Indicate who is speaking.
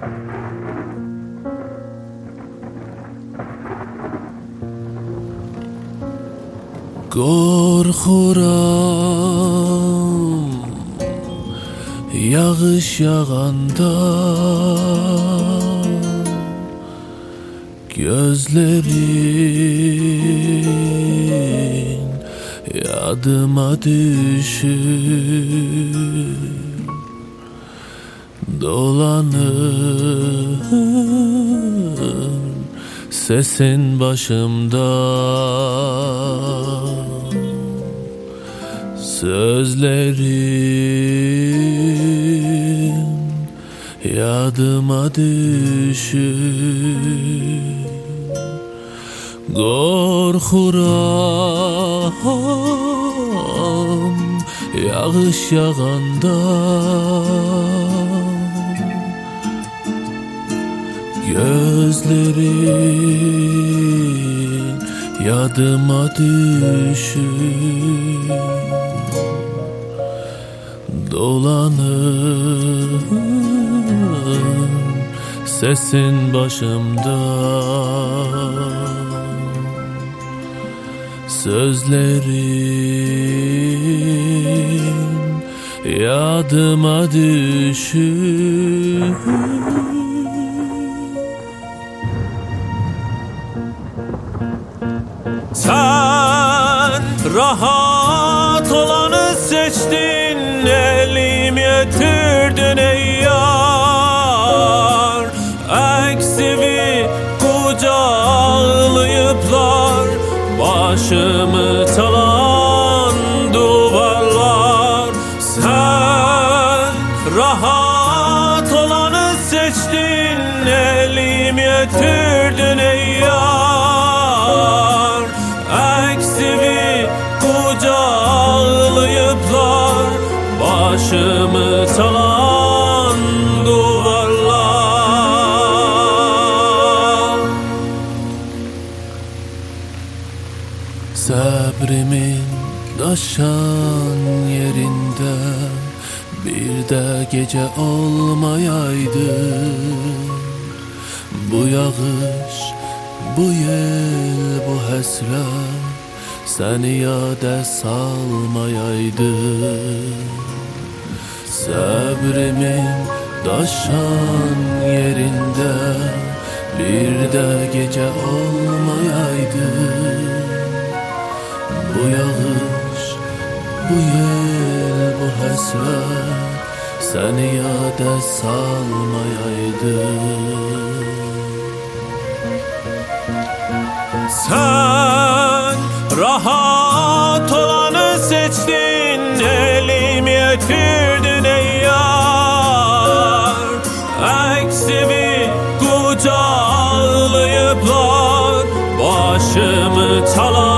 Speaker 1: Korkuram yağış yağanda, gözlerin yadıma düşür. Dolanır sesin başımda, sözlerin yadıma düşür. Korkuram yağış yağanda, gözlerin yadıma düşür. Dolanır sesin başımda, sözlerin yadıma düşür. Sen rahat olanı seçtin, elim yetirdin ey yar. Eksivi kucaklayıplar, başımı çalan duvarlar. Sen rahat olanı seçtin, elim yetirdin ey yar. Eksivi kucaklayıplar, başımı çalan duvarlar. Sabrimin taşan yerinde bir de gece olmayaydı. Bu yağış, bu yel, bu hasret seni yada salmayaydı. Sabrimin taşan yerinde bir de gece olmayaydı. Bu yağış, bu yel, bu hasret seni yada salmayaydı. Sen rahat olanı seçtin, elim yetirdin ey yar. Eksivi kucaklayıplar, başımı çalan